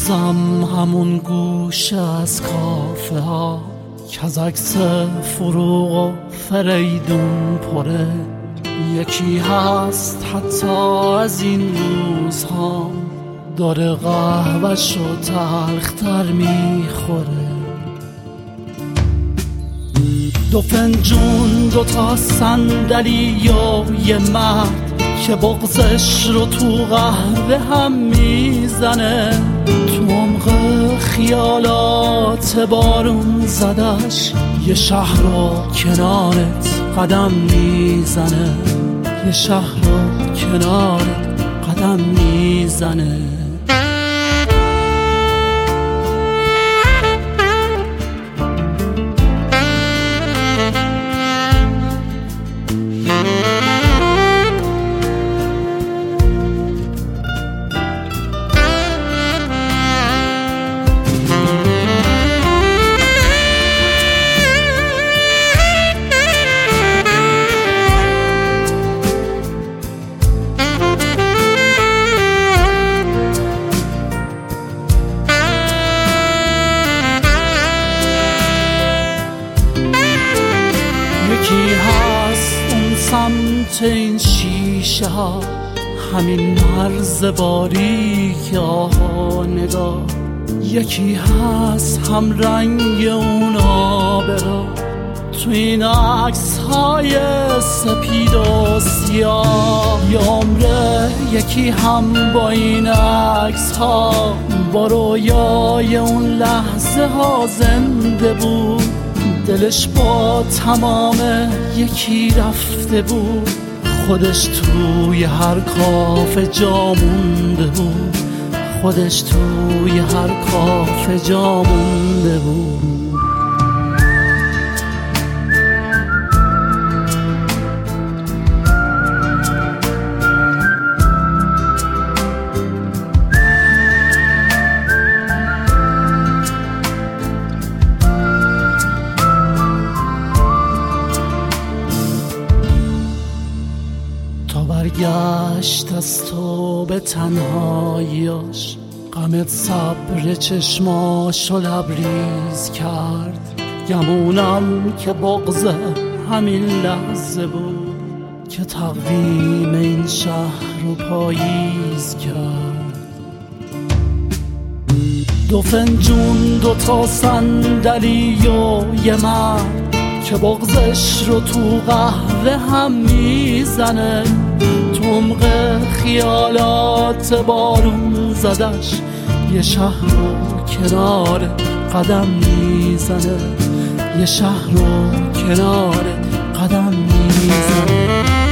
هنوزم همون گوشه از کافه ها که از عکس فروغ و فریدون پره. یکی هست حتی از این روزها داره قهوه‌شو تلختر میخوره. دو فنجون دوتا صندلی و یه مرد که بغضش رو تو قهوه هم میزنه. تو عمق خیالات بارون زدش یه شهر رو کنارت قدم میزنه. یه شهر رو کنارت قدم میزنه. یکی هست اون سمت این شیشه ها همین مرز باریک آها نگاه. یکی هست هم رنگ اون آبرا تو این عکس های سپید و سیاه. یه عمره یکی هم با این عکس ها با رویای اون لحظه ها زنده بود. دلش با تمام یکی رفته بود. خودش توی هر کافه جا مونده بود. خودش توی هر کافه جا مونده بود. برگشت از تو به تنهاییاش غمت صبر چشماشو لبریز کرد. گمونم که بغض همین لحظه بود که تقویم این شهر رو پاییز کرد. دو فنجون دوتا صندلی و یه مرد که بغضش رو تو قهوه هم میزنه. تو عمق خیالات بارون زدش یه شهر رو کنار قدم میزنه. یه شهر رو کنار قدم میزنه.